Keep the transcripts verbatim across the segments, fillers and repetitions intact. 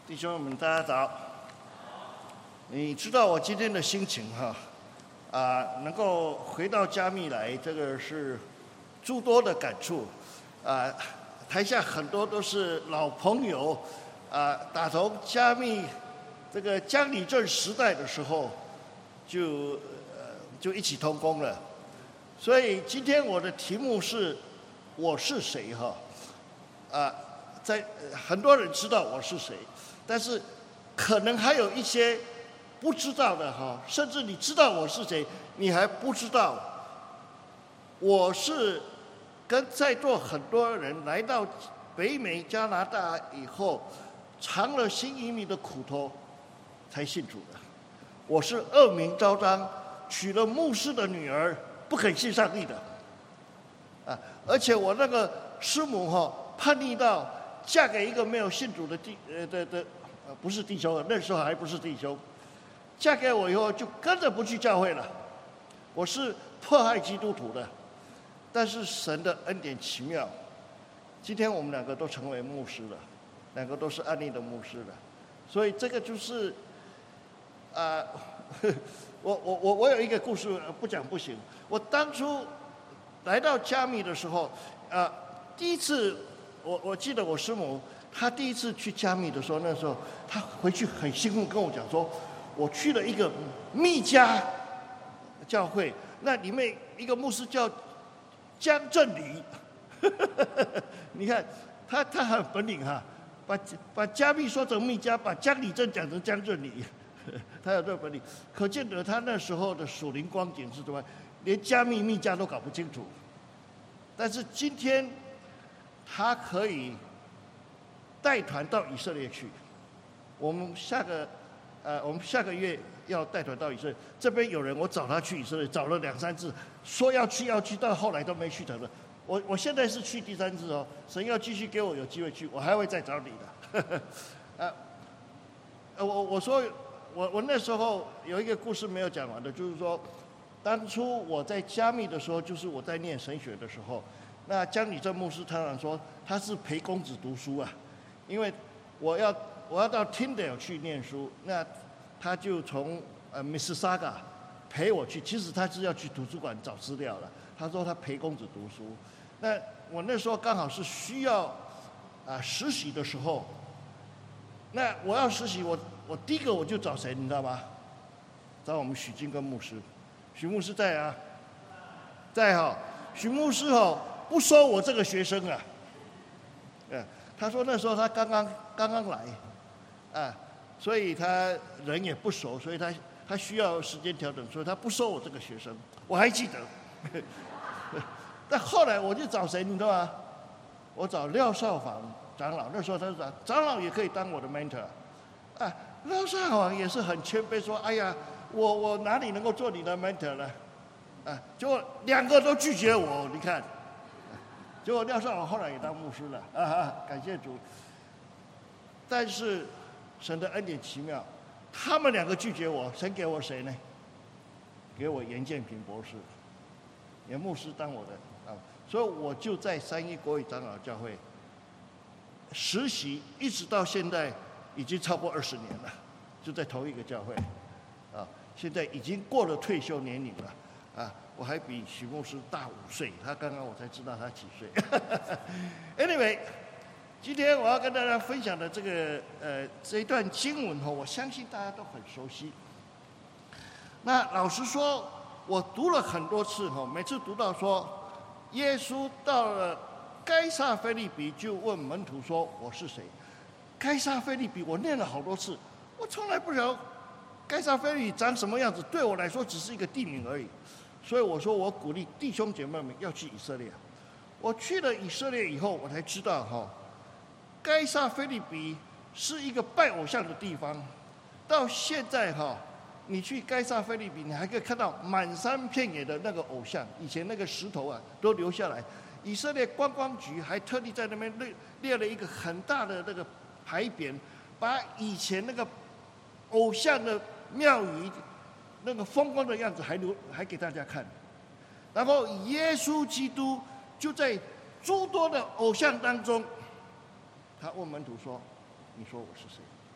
弟兄们，大家早！你知道我今天的心情哈？啊，能够回到加密来，这个是诸多的感触。啊，台下很多都是老朋友，啊，打从加密这个江里镇时代的时候，就呃就一起同工了。所以今天我的题目是“我是谁”哈？啊，在很多人知道我是谁。但是，可能还有一些不知道的哈，甚至你知道我是谁，你还不知道。我是跟在座很多人来到北美加拿大以后，尝了新移民的苦头，才信主的。我是恶名昭彰，娶了牧师的女儿，不肯信上帝的。啊，而且我那个师母哈，叛逆到嫁给一个没有信主的弟呃的的呃不是弟兄，那时候还不是弟兄，嫁给我以后就跟着不去教会了。我是迫害基督徒的，但是神的恩典奇妙，今天我们两个都成为牧师了，两个都是安利的牧师了，所以这个就是啊、呃，我我我我有一个故事不讲不行。我当初来到加密的时候，啊、呃，第一次。我我记得我师母，她第一次去加密的时候，那时候她回去很兴奋跟我讲说，我去了一个密加教会，那里面一个牧师叫江振礼，你看他他很本领哈，把把加密说成密加，把江里镇讲成江振礼，他有这个本领，可见得他那时候的属灵光景是怎么样，连加密密加都搞不清楚，但是今天。他可以带团到以色列去。我们下个呃，我们下个月要带团到以色列。这边有人，我找他去以色列，找了两三次，说要去要去，到后来都没去成了。我我现在是去第三次哦，神要继续给我有机会去，我还会再找你的。呃，我我说我我那时候有一个故事没有讲完的，就是说，当初我在加密的时候，就是我在念神学的时候。那江里镇牧师常常说他是陪公子读书啊，因为我要我要到 Tyndale 去念书，那他就从呃 Mississauga 陪我去，其实他是要去图书馆找资料了。他说他陪公子读书，那我那时候刚好是需要啊、呃、实习的时候，那我要实习，我我第一个我就找谁，你知道吗？找我们许金根牧师，许牧师在啊，在哈、哦，许牧师哦。不收我这个学生啊，嗯，他说那时候他刚刚刚刚来，啊，所以他人也不熟，所以他他需要时间调整，所以他不收我这个学生。我还记得，但后来我就找谁，你知道吗？我找廖少访长老，那时候他说长老也可以当我的 mentor， 啊，廖少访也是很谦卑说，哎呀，我我哪里能够做你的 mentor 呢？啊，结果两个都拒绝我，你看。结果廖少访后来也当牧师了，啊啊，感谢主。但是神的恩典奇妙，他们两个拒绝我，神给我谁呢？给我严建平博士，严牧师当我的啊，所以我就在三一国语长老教会实习，一直到现在已经超过二十年了，就在同一个教会，啊，现在已经过了退休年龄了，啊。我还比许牧师大五岁，他刚刚我才知道他几岁。Anyway， 今天我要跟大家分享的这个呃这一段经文哦，我相信大家都很熟悉。那老实说，我读了很多次哦，每次读到说，耶稣到了该撒腓利比，就问门徒说：“我是谁？”该撒腓利比，我念了好多次，我从来不晓得该撒腓利比长什么样子，对我来说只是一个地名而已。所以我说，我鼓励弟兄姐妹们要去以色列。我去了以色列以后，我才知道哈，该撒腓利比是一个拜偶像的地方。到现在哈，你去该撒腓利比，你还可以看到满山遍野的那个偶像，以前那个石头啊都留下来。以色列观光局还特地在那边列列了一个很大的那个牌匾，把以前那个偶像的庙宇。那个风光的样子还留还给大家看，然后耶稣基督就在诸多的偶像当中，他问门徒说：“你说我是谁？”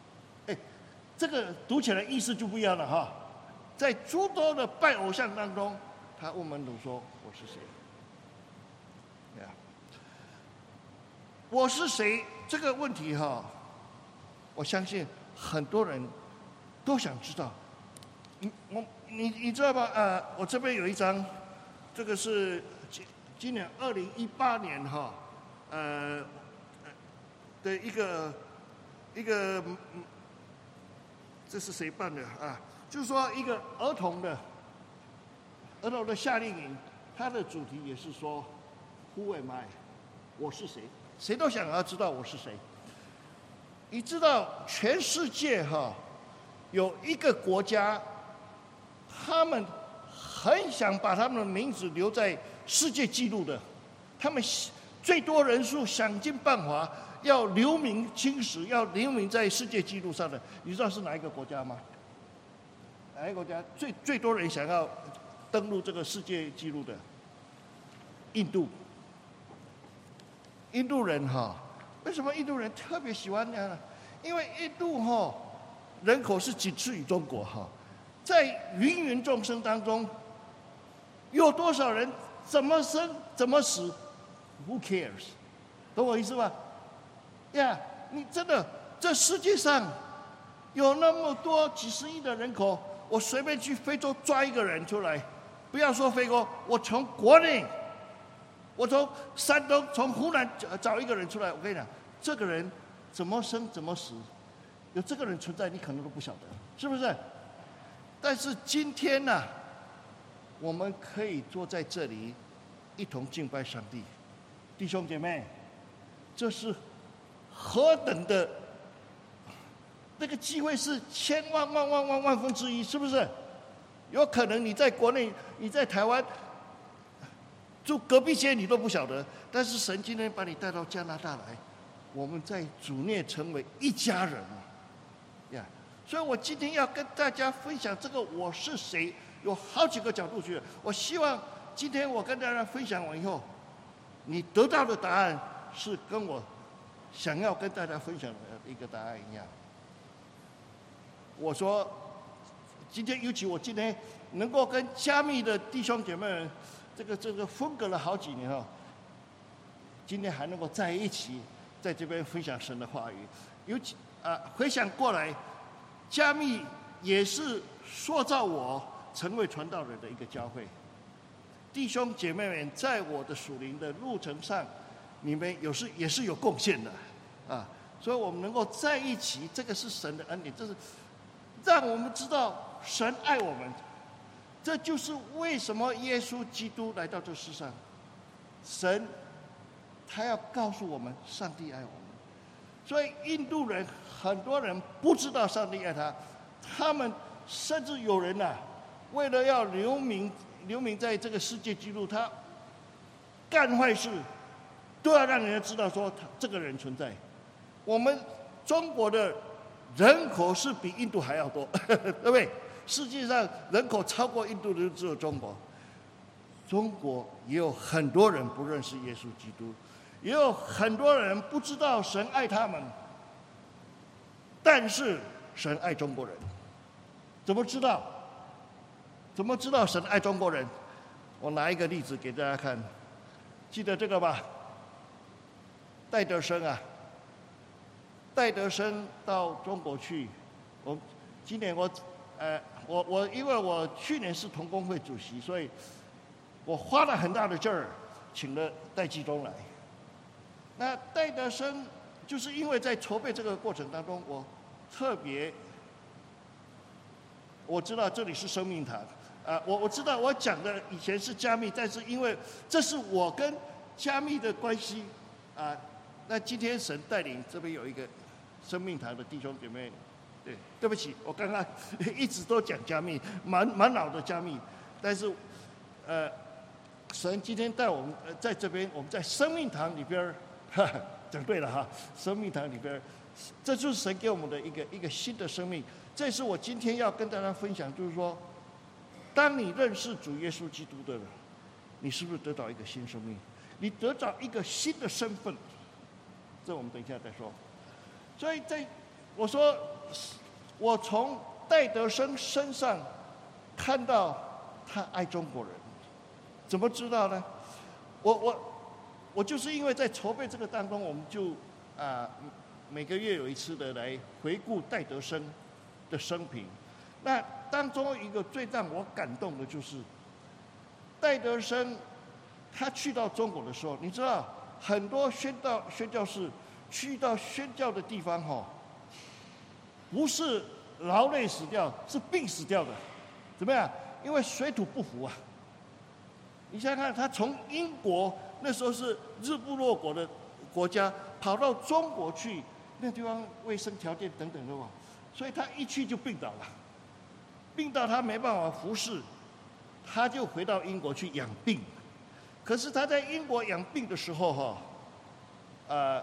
哎，这个读起来意思就不一样了哈。在诸多的拜偶像当中，他问门徒说：“我是谁？”对啊，我是谁这个问题哈，我相信很多人都想知道。你我你你知道吗？呃，我这边有一张，这个是今今年二零一八年哈，呃的一个一个，这是谁办的啊？就是说一个儿童的儿童的夏令营，它的主题也是说 Who am I？ 我是谁？谁都想要知道我是谁。你知道全世界哈有一个国家，他们很想把他们的名字留在世界纪录的，他们最多人数想尽办法要留名青史，要留名在世界纪录上的，你知道是哪一个国家吗？哪一个国家最最多人想要登陆这个世界纪录的？印度。印度人哈，为什么印度人特别喜欢呢？因为印度哈人口是仅次于中国哈，在芸芸众生当中，有多少人怎么生怎么死 ，Who cares？ 懂我意思吧？呀、yeah, ，你真的这世界上有那么多几十亿的人口，我随便去非洲抓一个人出来，不要说非洲，我从国内。我从山东、从湖南找一个人出来，我跟你讲，这个人怎么生怎么死，有这个人存在，你可能都不晓得，是不是？但是今天呢、啊，我们可以坐在这里，一同敬拜上帝，弟兄姐妹，这是何等的那个机会，是千万万万万万分之一，是不是？有可能你在国内，你在台湾。住隔壁街你都不晓得，但是神今天把你带到加拿大来，我们在主内成为一家人呀。所以我今天要跟大家分享这个我是谁，有好几个角度去。我希望今天我跟大家分享完以后，你得到的答案是跟我想要跟大家分享的一个答案一样。我说，今天尤其我今天能够跟加密的弟兄姐妹们。这个这个分隔了好几年哈，今天还能够在一起，在这边分享神的话语，尤其啊回想过来，加密也是塑造我成为传道人的一个教会。弟兄姐妹们，在我的属灵的路程上，你们有时也是有贡献的啊，所以我们能够在一起，这个是神的恩典，这是让我们知道神爱我们。这就是为什么耶稣基督来到这世上，神他要告诉我们，上帝爱我们。所以印度人很多人不知道上帝爱他，他们甚至有人呐、啊，为了要留名留名在这个世界纪录，他干坏事都要让人家知道说他这个人存在。我们中国的人口是比印度还要多，对不对？世界上人口超过印度的只有中国，中国也有很多人不认识耶稣基督，也有很多人不知道神爱他们，但是神爱中国人，怎么知道？怎么知道神爱中国人？我拿一个例子给大家看，记得这个吧？戴德生啊，戴德生到中国去，我今年我。呃，我我因为我去年是同工会主席，所以我花了很大的劲儿，请了戴季忠来。那戴德生就是因为在筹备这个过程当中，我特别我知道这里是生命堂，啊、呃，我我知道我讲的以前是加密，但是因为这是我跟加密的关系啊、呃，那今天神带领这边有一个生命堂的弟兄姐妹。对，对不起，我刚刚一直都讲加密，满满脑的加密，但是，呃，神今天带我们呃在这边，我们在生命堂里边，哈，讲对了哈，生命堂里边，这就是神给我们的一个一个新的生命。这是我今天要跟大家分享，就是说，当你认识主耶稣基督的人，你是不是得到一个新生命？你得到一个新的身份，这我们等一下再说。所以在我说我从戴德生身上看到他爱中国人，怎么知道呢？我我我就是因为在筹备这个当中，我们就啊、呃、每个月有一次的来回顾戴德生的生平。那当中一个最让我感动的就是戴德生，他去到中国的时候，你知道很多宣道宣教士去到宣教的地方哈，不是劳累死掉，是病死掉的。怎么样？因为水土不服啊！你想想看，他从英国那时候是日不落国的国家，跑到中国去，那地方卫生条件等等的嘛，所以他一去就病倒了，病到他没办法服侍，他就回到英国去养病。可是他在英国养病的时候哈，呃，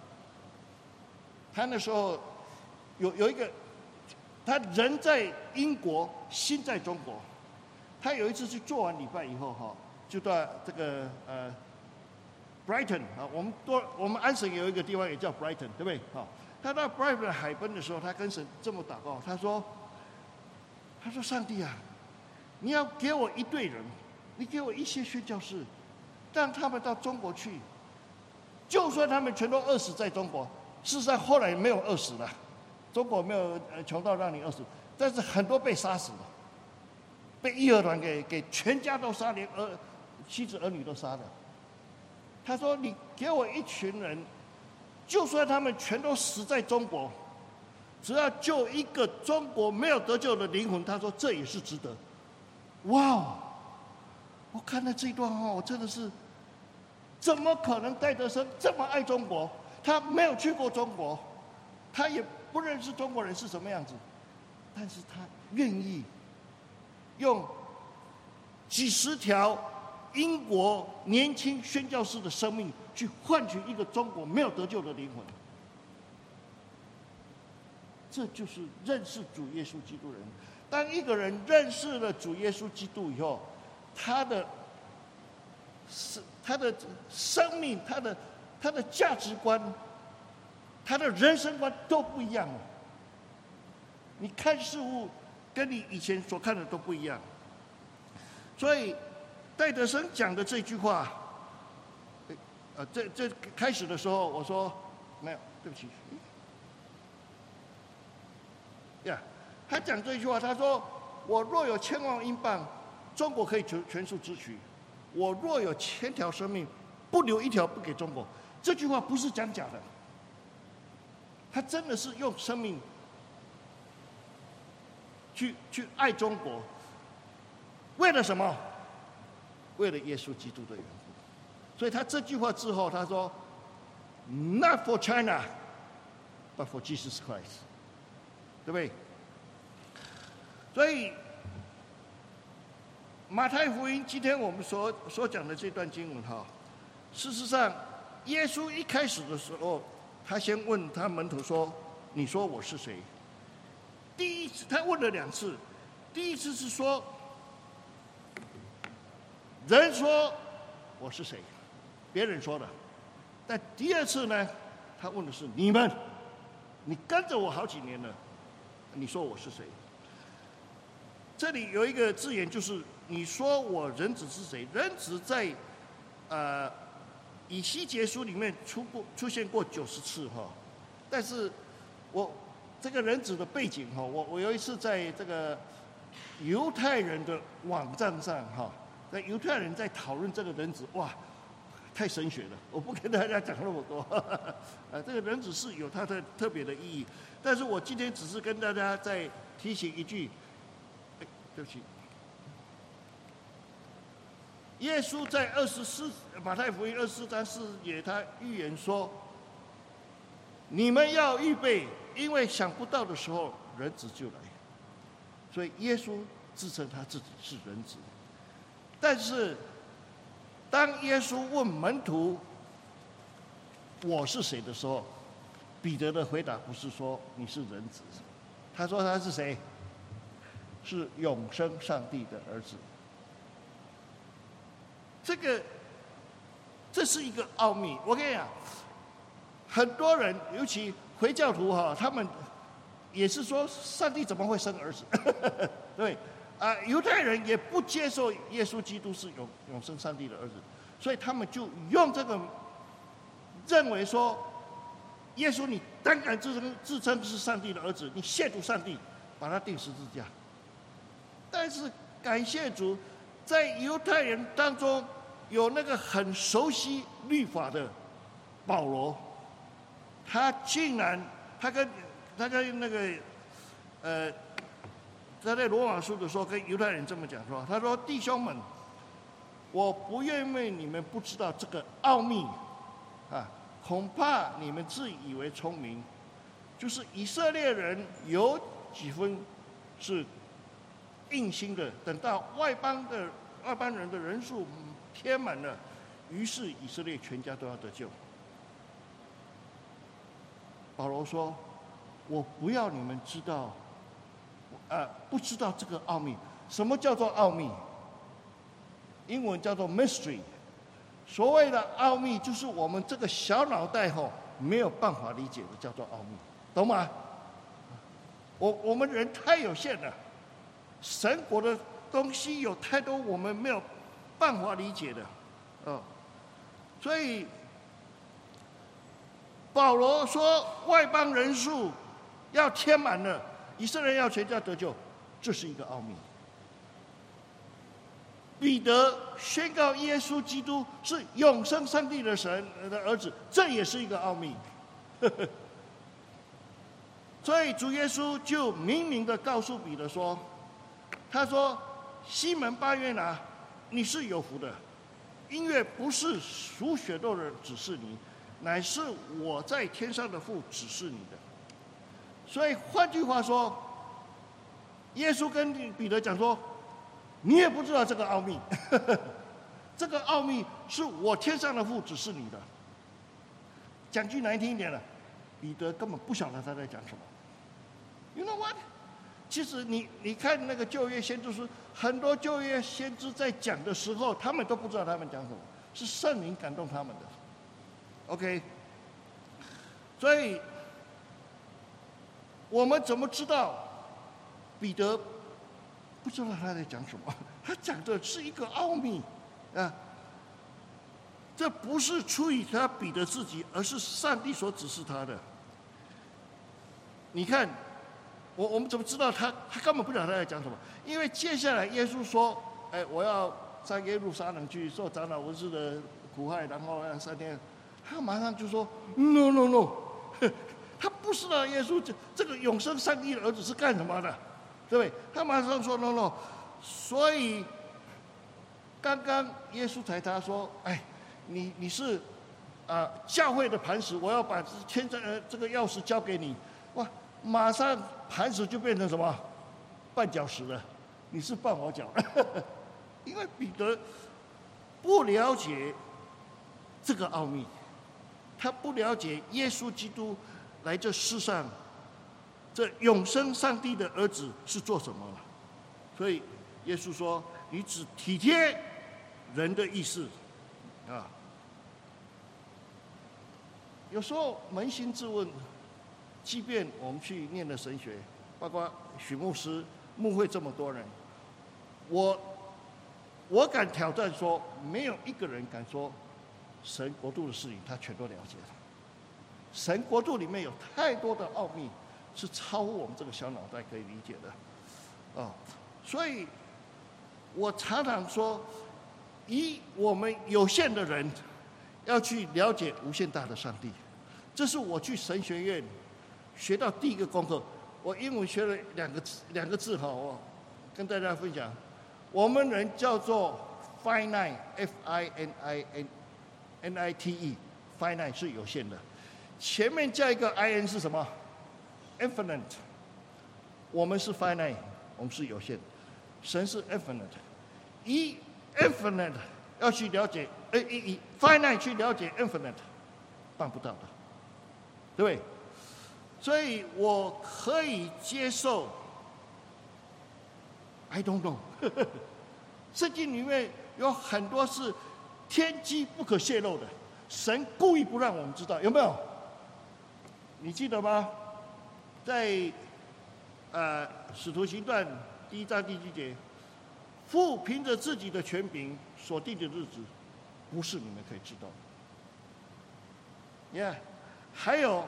他那时候有有一个。他人在英国，心在中国。他有一次去做完礼拜以后，哈，就到这个呃 Brighton 啊，我们多我们安省有一个地方也叫 Brighton， 对不对？哈，他到 Brighton 海边的时候，他跟神这么祷告，他说：“他说上帝啊，你要给我一队人，你给我一些宣教士，让他们到中国去，就算他们全都饿死在中国，事实上后来没有饿死了。”中国没有呃穷到让你饿死，但是很多被杀死了，被义和团给给全家都杀，连儿妻子儿女都杀了。他说：“你给我一群人，就算他们全都死在中国，只要救一个中国没有得救的灵魂，他说这也是值得。”哇哦！我看到这一段话，我真的是，怎么可能戴德生这么爱中国？他没有去过中国，他也不认识中国人是什么样子，但是他愿意用几十条英国年轻宣教士的生命去换取一个中国没有得救的灵魂。这就是认识主耶稣基督人。当一个人认识了主耶稣基督以后，他的他的生命、他的他的价值观、他的人生观都不一样了。你看事物跟你以前所看的都不一样。所以戴德生讲的这句话，呃，这这开始的时候我说没有，对不起。呀， yeah, 他讲这句话，他说：“我若有千万英镑，中国可以全全数支取；我若有千条生命，不留一条不给中国。”这句话不是讲假的，他真的是用生命去去爱中国。为了什么？为了耶稣基督的缘故。所以他这句话之后，他说 ：“Not for China, but for Jesus Christ。”对不对？所以马太福音今天我们所所讲的这段经文哈，事实上，耶稣一开始的时候，他先问他门徒说：“你说我是谁？”第一次他问了两次，第一次是说：“人说我是谁？”别人说的。但第二次呢，他问的是你们，你跟着我好几年了。你说我是谁？这里有一个字眼，就是你说我人子是谁？人子在呃以西结书里面出过出现过九十次哈，但是我这个人子的背景哈，我我有一次在这个犹太人的网站上哈，那犹太人在讨论这个人子，哇，太神学了，我不跟大家讲那么多。啊，这个人子是有它的特别的意义。但是我今天只是跟大家再提醒一句，哎，对不起，耶稣在二十四马太福音二十四章四节，他预言说：“你们要预备，因为想不到的时候，人子就来。”所以耶稣自称他自己是人子。但是当耶稣问门徒：“我是谁？”的时候，彼得的回答不是说你是人子，他说他是谁？是永生上帝的儿子。这个，这是一个奥秘。我跟你讲，很多人，尤其回教徒哈，他们也是说，上帝怎么会生儿子？对，啊，犹太人也不接受耶稣基督是永永生上帝的儿子，所以他们就用这个认为说，耶稣你胆敢自称自称是上帝的儿子，你亵渎上帝，把他钉十字架。但是感谢主，在犹太人当中有那个很熟悉律法的保罗，他竟然他跟他跟那个呃，他在罗马书的时候跟犹太人这么讲说，他说弟兄们，我不愿为你们不知道这个奥秘啊，恐怕你们自以为聪明，就是以色列人有几分是硬心的，等到外邦的外邦人的人数填满了，于是以色列全家都要得救。保罗说：“我不要你们知道，呃，不知道这个奥秘。什么叫做奥秘？英文叫做 mystery。所谓的奥秘，就是我们这个小脑袋吼没有办法理解的，叫做奥秘，懂吗？我我们人太有限了，神国的东西有太多我们没有办法理解的，哦，所以。”保罗说：“外邦人数要填满了，以色列人要全家得救，这是一个奥秘。”彼得宣告耶稣基督是永生上帝的神的儿子，这也是一个奥秘。所以主耶稣就明明的告诉彼得说：“他说，西门巴约拿，你是有福的，因为不是属血肉的指示你。”乃是我在天上的父指示你的。所以换句话说，耶稣跟彼得讲说：“你也不知道这个奥秘，这个奥秘是我天上的父指示你的。”讲句难听一点了，彼得根本不晓得他在讲什么。You know what？ 其实你你看那个旧约先知书，很多旧约先知在讲的时候，他们都不知道他们讲什么，是圣灵感动他们的。OK， 所以我们怎么知道彼得不知道他在讲什么？他讲的是一个奥秘啊，这不是出于他彼得自己，而是上帝所指示他的。你看，我我们怎么知道他？他根本不知道他在讲什么，因为接下来耶稣说：“哎，我要上耶路撒冷去受长老文士的苦害，然后要三天。”他马上就说 ：“No No No， 他不知道耶稣这这个永生上帝的儿子是干什么的，对不对？”他马上说 ：“No No。”所以刚刚耶稣才他说：“哎，你你是啊、呃、教会的磐石，我要把天上呃这个钥匙交给你。”哇，马上磐石就变成什么绊脚石了？你是绊我脚，因为彼得不了解这个奥秘。他不了解耶稣基督来这世上，这永生上帝的儿子是做什么了？所以耶稣说：“你只体贴人的意思，啊。”有时候扪心自问，即便我们去念了神学，包括许牧师、牧会这么多人，我我敢挑战说，没有一个人敢说。神国度的事情，他全都了解了。神国度里面有太多的奥秘，是超乎我们这个小脑袋可以理解的，啊、哦，所以我常常说，以我们有限的人，要去了解无限大的上帝，这是我去神学院学到第一个功课。我英文学了两个字，两个字哈，我跟大家分享，我们人叫做 finite，F I N I N。N I T E，finite 是有限的，前面加一个 I N 是什么 ？infinite。我们是 finite， 我们是有限，神是 infinite。以 infinite 要去了解，呃，以 finite 去了解 infinite， 办不到的，对不对？所以我可以接受 ，I don't know 。圣经里面有很多是。天机不可泄露的，神故意不让我们知道，有没有？你记得吗？在呃，使徒行传第一章第七节，父凭着自己的权柄所定的日子，不是你们可以知道的。你看，还有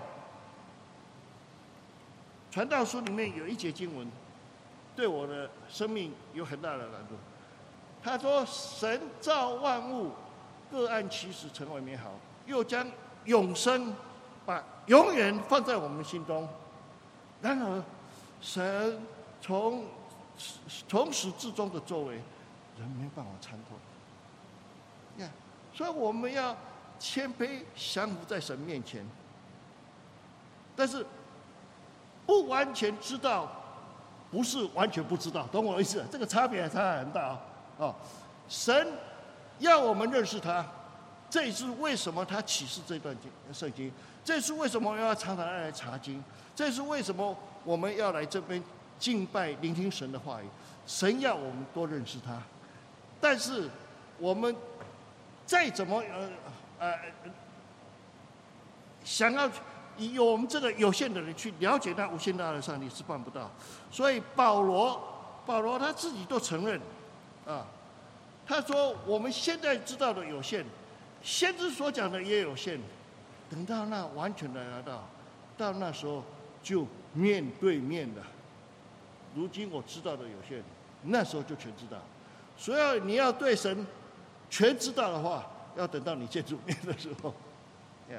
传道书里面有一节经文，对我的生命有很大的难度。他说：“神造万物，各按其时成为美好，又将永生，把永远放在我们心中。然而，神从从始至终的作为，人没办法参透。你看，所以我们要谦卑降服在神面前，但是不完全知道，不是完全不知道，懂我意思？这个差别差很大啊！哦，神要我们认识他，这也是为什么他启示这段圣经，这是为什么要常常来查经，这是为什么我们要来这边敬拜、聆听神的话语。神要我们多认识他，但是我们再怎么呃呃想要以我们这个有限的人去了解那无限大的上帝是办不到。所以保罗，保罗他自己都承认，啊，他说我们现在知道的有限，先知所讲的也有限，等到那完全的来到，到那时候就面对面了。如今我知道的有限，那时候就全知道。所以你要对神全知道的话，要等到你见主面的时候。Yeah.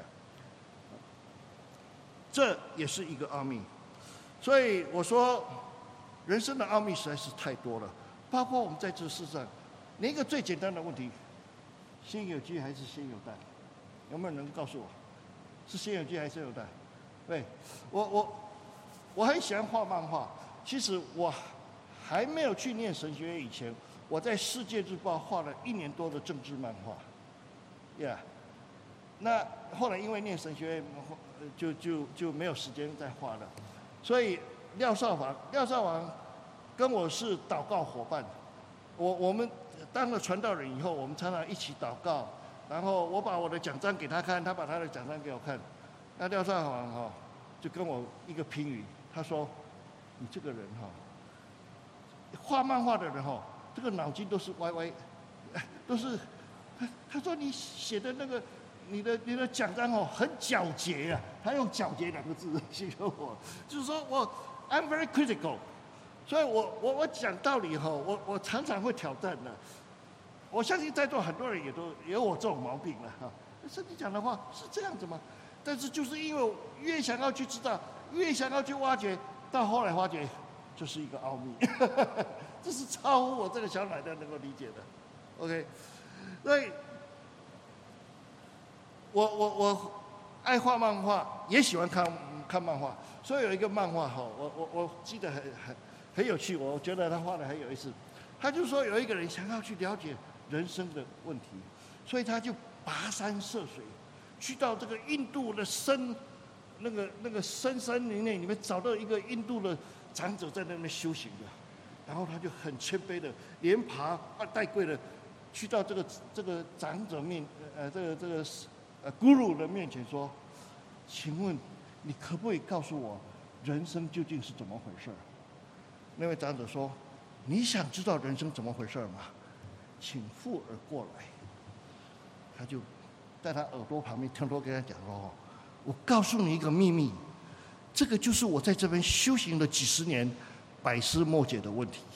这也是一个奥秘。所以我说，人生的奥秘实在是太多了，包括我们在这世上，连一个最简单的问题：先有鸡还是先有蛋？有没有人告诉我，是先有鸡还是先有蛋？对，我我我很喜欢画漫画。其实我还没有去念神学院以前，我在《世界日报》画了一年多的政治漫画，呀、yeah. 那后来因为念神学院，就就就没有时间再画了。所以廖少华，廖少华跟我是祷告伙伴。我我们当了传道人以后，我们常常一起祷告。然后我把我的奖章给他看，他把他的奖章给我看。那廖少华哈就跟我一个评语，他说：“你这个人哈，画漫画的人哈，这个脑筋都是歪歪，都是。”他他说你写的那个，你的你的奖章哦很皎洁啊，他用皎洁两个字形容我，就是说我 I'm very critical， 所以我我我讲道理哈，我我常常会挑战的。我相信在座很多人也都也有我这种毛病了哈。圣经讲的话是这样子吗？但是就是因为越想要去知道，越想要去挖掘，到后来发觉这是一个奥秘，这是超乎我这个小奶奶能够理解的。OK， 所以我我我爱画漫画，也喜欢看看漫画。所以有一个漫画哈，我我我记得很很很有趣，我觉得他画的很有意思。他就说有一个人想要去了解人生的问题，所以他就跋山涉水，去到这个印度的深那个那个深山林内里面，找到一个印度的长者在那边修行的，然后他就很谦卑的，连爬带跪的，去到这个这个长者面呃这个这个呃 guru 的面前说：“请问你可不可以告诉我，人生究竟是怎么回事？”那位长者说：“你想知道人生怎么回事吗？请附耳过来。”他就在他耳朵旁边偷偷跟他讲说：“我告诉你一个秘密，这个就是我在这边修行了几十年百思莫解的问题。”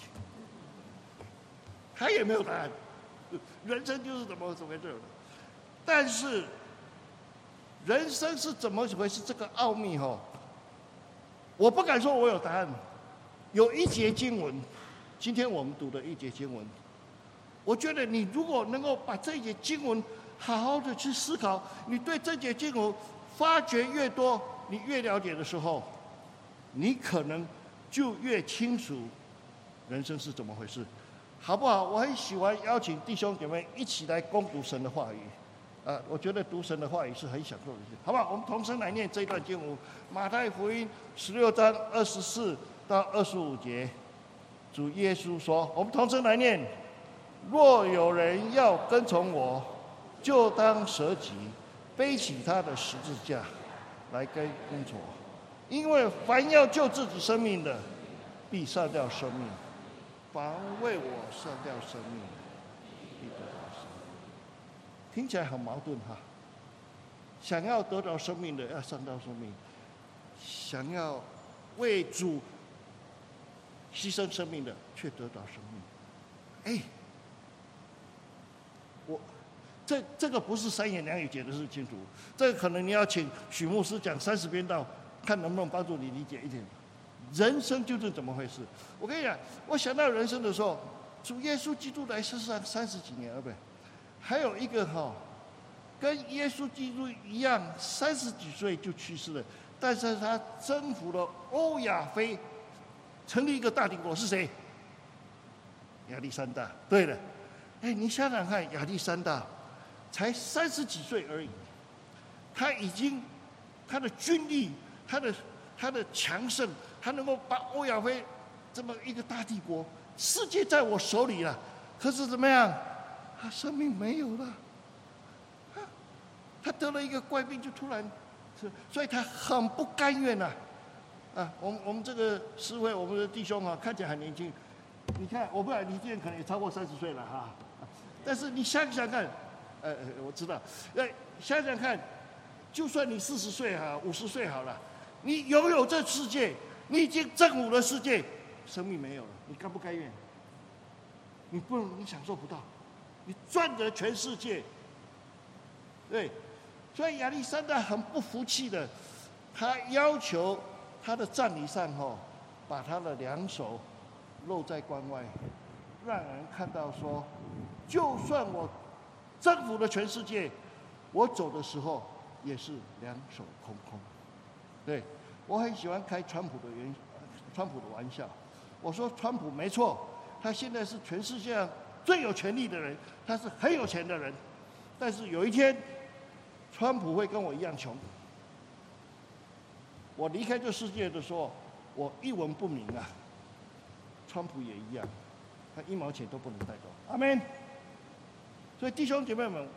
他也没有答案，人生就是怎么怎么回事的。但是人生是怎么回事？这个奥秘哈，我不敢说我有答案。有一节经文，今天我们读的一节经文，我觉得你如果能够把这一节经文好好的去思考，你对这节经文发掘越多，你越了解的时候，你可能就越清楚人生是怎么回事，好不好？我很喜欢邀请弟兄姐妹一起来攻读神的话语。啊，我觉得读神的话语是很享受的事，好不好？我们同声来念这一段经文，马太福音十六章二十四到二十五节。主耶稣说：“我们同声来念：若有人要跟从我，就当舍己，背起他的十字架来跟跟从我。因为凡要救自己生命的， 必上吊生命；凡为我上吊生命，必得到生命。听起来很矛盾哈。想要得到生命的要上吊生命，想要为主牺牲生命的却得到生命。哎，我这这个不是三言两语解释清楚，这个可能你要请许牧师讲三十篇道，看能不能帮助你理解一点。人生究竟怎么回事？我跟你讲，我想到人生的时候，主耶稣基督来世上三十几年，对不对？还有一个哈、哦，跟耶稣基督一样，三十几岁就去世了，但是他征服了欧亚非，成立一个大帝国，是谁？亚历山大。对了，哎，你想想看，亚历山大才三十几岁而已，他已经他的军力，他的他的强盛，他能够把欧亚非这么一个大帝国，世界在我手里了。可是怎么样？他生命没有了，他得了一个怪病，就突然，所以他很不甘愿呐、啊。啊，我们我们这个师会，我们的弟兄啊，看起来很年轻。你看，我不知道你今年可能也超过三十岁了哈，但是你想想看，呃，我知道，呃，想想看，就算你四十岁哈，五十岁好了，你拥有这世界，你已经征服了世界，生命没有了，你甘不甘愿？你不能，你享受不到。你赚得全世界，对，所以亚历山大很不服气的，他要求他的葬礼上吼，把他的两手露在关外，让人看到说，就算我征服了全世界，我走的时候也是两手空空。对，我很喜欢开川普的原川普的玩笑，我说川普没错，他现在是全世界上最有权力的人，他是很有钱的人，但是有一天，川普会跟我一样穷。我离开这世界的时候，我一文不名啊，川普也一样，他一毛钱都不能带走。阿们。所以弟兄姐妹们，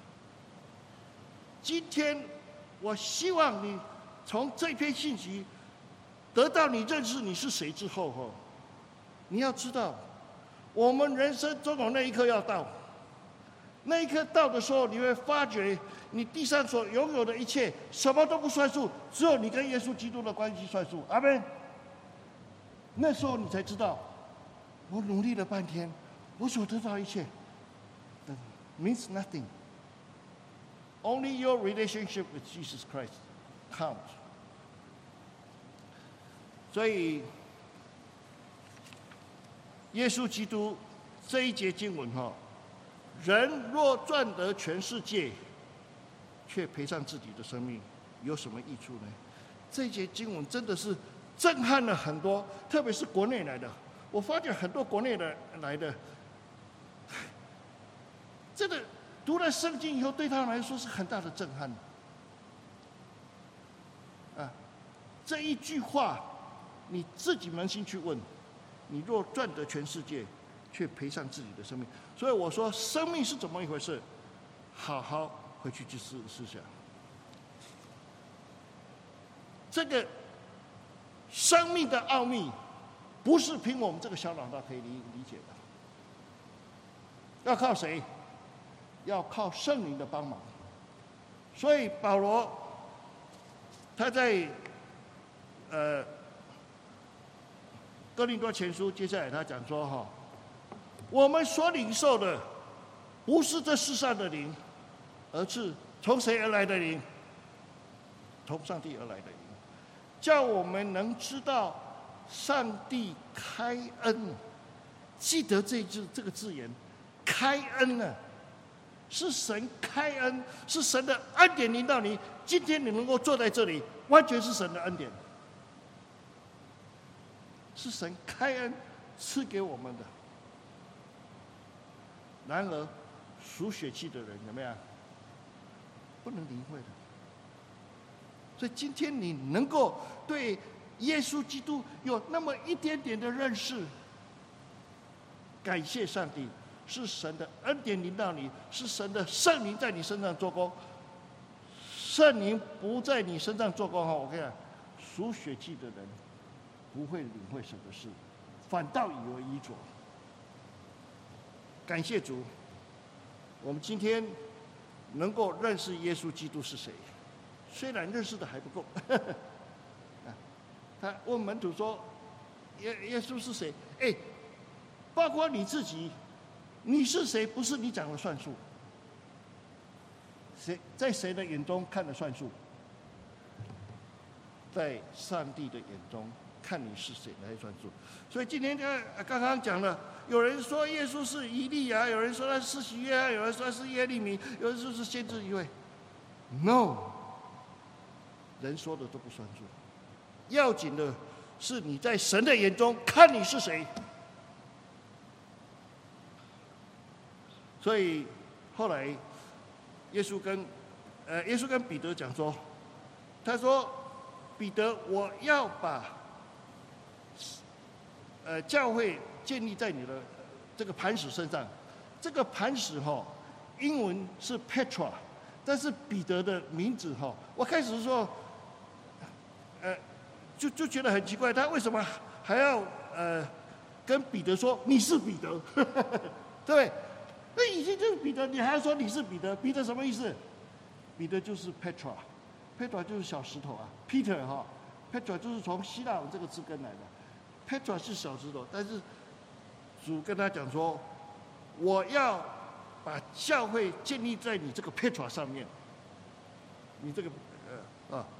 今天我希望你从这篇信息得到你认识你是谁之后，吼，你要知道。我们人生总有那一刻要到，那一刻到的时候，你会发觉你地上所拥有的一切什么都不算数，只有你跟耶稣基督的关系算数。阿们。那时候你才知道，我努力了半天，我所得到一切 means nothing. Only your relationship with Jesus Christ counts. 所以。耶稣基督这一节经文哈，人若赚得全世界，却赔上自己的生命，有什么益处呢？这一节经文真的是震撼了很多，特别是国内来的。我发觉很多国内的来的，真的读了圣经以后，对他们来说是很大的震撼。啊，这一句话，你自己扪心去问。你若赚得全世界，却赔上自己的生命，所以我说生命是怎么一回事？好好回去去思思想。这个生命的奥秘，不是凭我们这个小脑袋可以理理解的，要靠谁？要靠圣灵的帮忙。所以保罗他在呃。哥林多前书接下来他讲说哈，我们所领受的不是这世上的灵，而是从谁而来的灵？从上帝而来的灵，叫我们能知道上帝开恩。记得这字这个字眼，开恩呢、啊，是神开恩，是神的恩典临到你。今天你能够坐在这里，完全是神的恩典。是神开恩赐给我们的。然而，属血气的人有没有？不能领会的。所以今天你能够对耶稣基督有那么一点点的认识，感谢上帝，是神的恩典临到你，是神的圣灵在你身上做工。圣灵不在你身上做工哈，我跟你讲，属血气的人不会领会神的事，反倒以为愚拙。感谢主，我们今天能够认识耶稣基督是谁，虽然认识的还不够。他问门徒说：“耶耶稣是谁？”哎，包括你自己，你是谁不是你讲了算数。谁在谁的眼中看了算数？在上帝的眼中看你是谁来算数。所以今天刚刚讲了，有人说耶稣是以利亚，有人说他是施洗约翰，有人说他是耶利米，有人说是先知一位。No， 人说的都不算数。要紧的是你在神的眼中看你是谁。所以后来耶稣跟呃耶稣跟彼得讲说，他说：“彼得，我要把呃教会建立在你的这个磐石身上。这个磐石哈、哦，英文是 Petra， 但是彼得的名字哈、哦，我开始说，呃。”就就觉得很奇怪，他为什么还要呃跟彼得说你是彼得，对不对？那已经就是彼得，你还要说你是彼得？彼得什么意思？彼得就是 Petra，Petra 就是小石头啊 ，Peter 哈 ，Petra 就是从希腊文这个字根来的 ，Petra 是小石头，但是主跟他讲说，我要把教会建立在你这个 Petra 上面，你这个呃啊。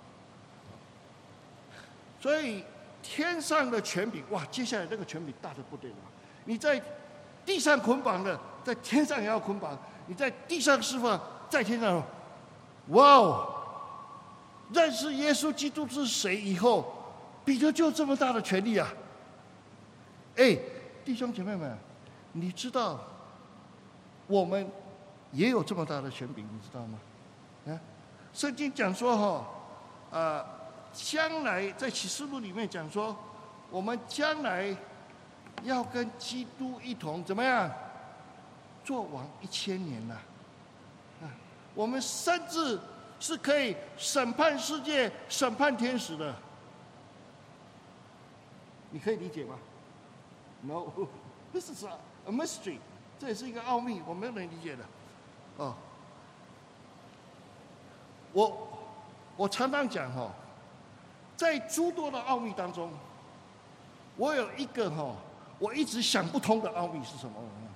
所以天上的权柄，哇！接下来那个权柄大得不得了。你在地上捆绑的，在天上也要捆绑；你在地上释放，在天上，哇哦！认识耶稣基督是谁以后，彼得就这么大的权利啊！哎，弟兄姐妹们，你知道我们也有这么大的权柄，你知道吗？啊，圣经讲说哈，啊、呃。将来在启示录里面讲说，我们将来要跟基督一同怎么样做王一千年了、啊？我们甚至是可以审判世界、审判天使的。你可以理解吗 ？No， this is a mystery， 这也是一个奥秘，我没有人理解的。哦，我我常常讲哈、哦。在诸多的奥秘当中，我有一个哈、哦，我一直想不通的奥秘是什么？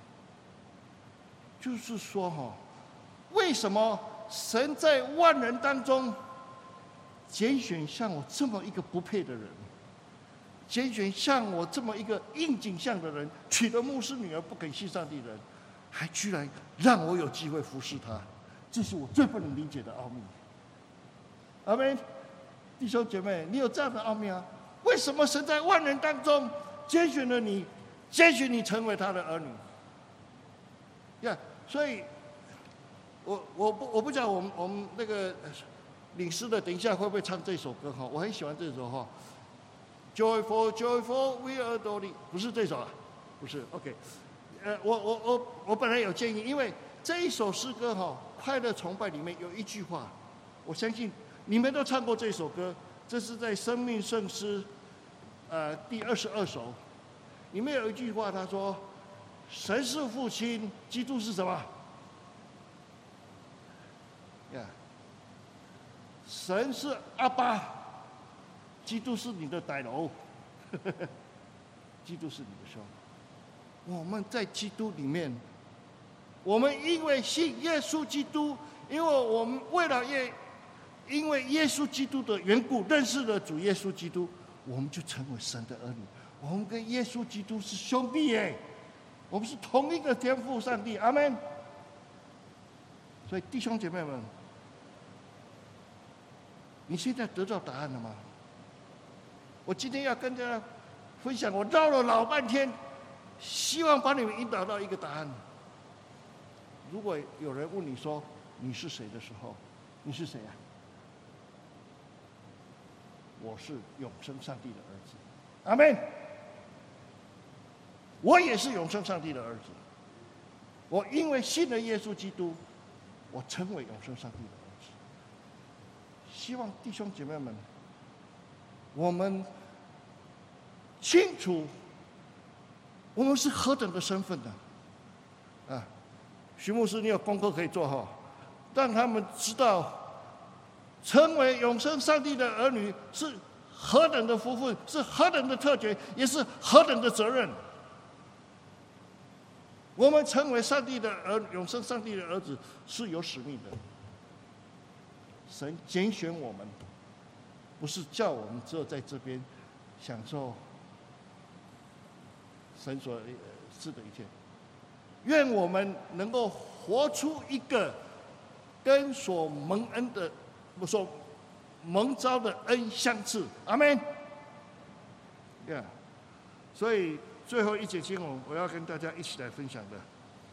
就是说哈、哦，为什么神在万人当中拣选像我这么一个不配的人，拣选像我这么一个应景象的人，娶了牧师女儿不肯信上帝的人，还居然让我有机会服侍他，这是我最不能理解的奥秘。阿们。弟兄姐妹，你有这样的奥秘啊？为什么神在万人当中拣选了你，拣选你成为他的儿女？呀、yeah, ，所以，我我不我不知道我们我们那个领诗的，等一下会不会唱这首歌哈？我很喜欢这首哈 ，Joyful, Joyful, We Adore Thee， 不是这首啊，不是 ，OK， 呃，我我我我本来有建议，因为这一首诗歌哈，《快乐崇拜》里面有一句话，我相信。你们都唱过这首歌，这是在《生命圣诗》呃第二十二首，里面有一句话，他说：“神是父亲，基督是什么？呀，神是阿爸，基督是你的歹楼，基督是你的兄。我们在基督里面，我们因为信耶稣基督，因为我们为了耶。”因为耶稣基督的缘故，认识了主耶稣基督，我们就成为神的儿女。我们跟耶稣基督是兄弟耶，我们是同一个天父上帝。阿们。所以弟兄姐妹们，你现在得到答案了吗？我今天要跟大家分享，我绕了老半天，希望把你们引导到一个答案。如果有人问你说你是谁的时候，你是谁啊？我是永生上帝的儿子，阿们。我也是永生上帝的儿子，我因为信了耶稣基督，我成为永生上帝的儿子。希望弟兄姐妹们，我们清楚我们是何等的身份呢？啊，徐牧师，你有功课可以做哈，让他们知道，成为永生上帝的儿女是何等的福分，是何等的特权，也是何等的责任。我们成为上帝的儿，永生上帝的儿子是有使命的。神拣选我们，不是叫我们只有在这边享受神所赐的一切。愿我们能够活出一个跟所蒙恩的、不说蒙召的恩相似。阿们。Yeah. 所以最后一节经文，我要跟大家一起来分享的，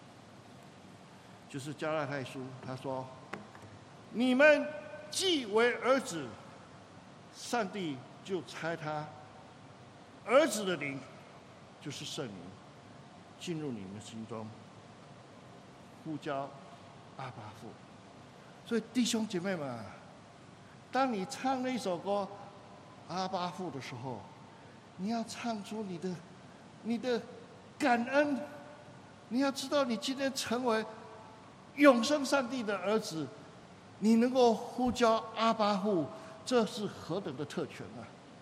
就是加拉太书，他说：“你们既为儿子，上帝就差他儿子的灵，就是圣灵，进入你们心中，呼叫阿爸父。”所以弟兄姐妹们，当你唱那首歌《阿爸父》的时候，你要唱出你的、你的感恩。你要知道，你今天成为永生上帝的儿子，你能够呼叫阿爸父，这是何等的特权啊！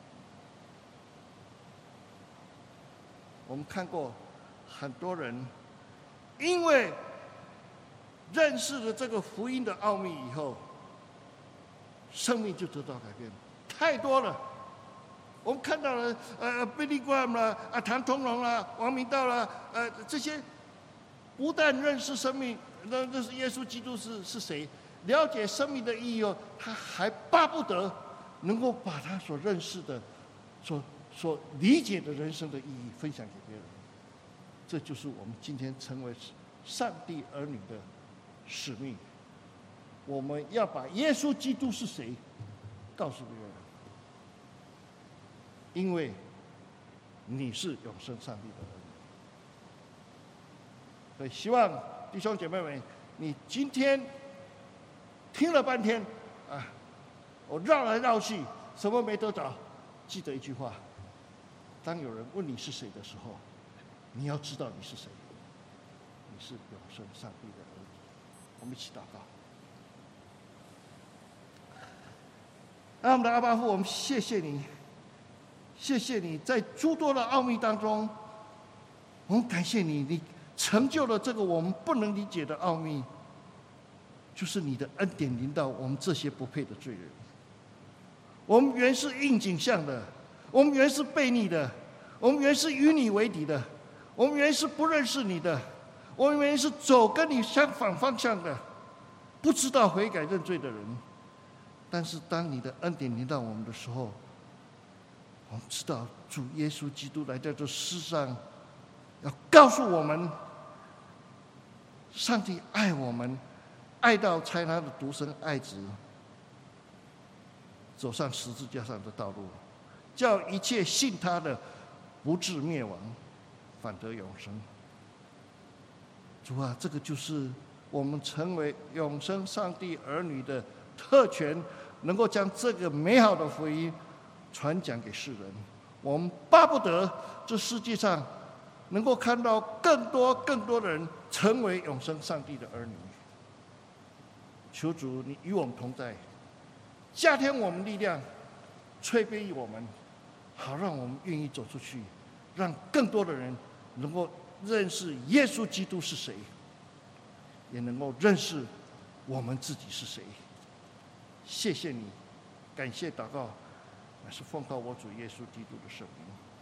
我们看过很多人，因为认识了这个福音的奥秘以后，生命就得到改变，太多了。我们看到了，呃，Billy Graham 啦，啊，谭同荣啦，王明道啦，呃，这些不但认识生命，认认识耶稣基督是是谁，了解生命的意义哦，他还巴不得能够把他所认识的、所所理解的人生的意义分享给别人。这就是我们今天成为上帝儿女的使命。我们要把耶稣基督是谁告诉别人。因为你是永生上帝的儿女，所以希望弟兄姐妹们，你今天听了半天啊，我绕来绕去，什么没得着，记得一句话：当有人问你是谁的时候，你要知道你是谁，你是永生上帝的儿子。我们一起祷告。爱我们的阿爸父，我们谢谢你。谢谢你在诸多的奥秘当中，我们感谢你，你成就了这个我们不能理解的奥秘，就是你的恩典临到我们这些不配的罪人。我们原是应景象的，我们原是悖逆的，我们原是与你为敌的，我们原是不认识你的，我们原是走跟你相反方向的，不知道悔改认罪的人。但是当你的恩典临到我们的时候，我们知道主耶稣基督来到这世上，要告诉我们，上帝爱我们，爱到差他的独生爱子走上十字架上的道路，叫一切信他的不至灭亡，反得永生。主啊，这个就是我们成为永生上帝儿女的特权，能够将这个美好的福音传讲给世人。我们巴不得这世界上能够看到更多更多的人成为永生上帝的儿女。求主你与我们同在，加添我们力量，催逼我们，好让我们愿意走出去，让更多的人能够认识耶稣基督是谁，也能够认识我们自己是谁。谢谢你，感谢祷告，乃是奉靠我主耶稣基督的圣名。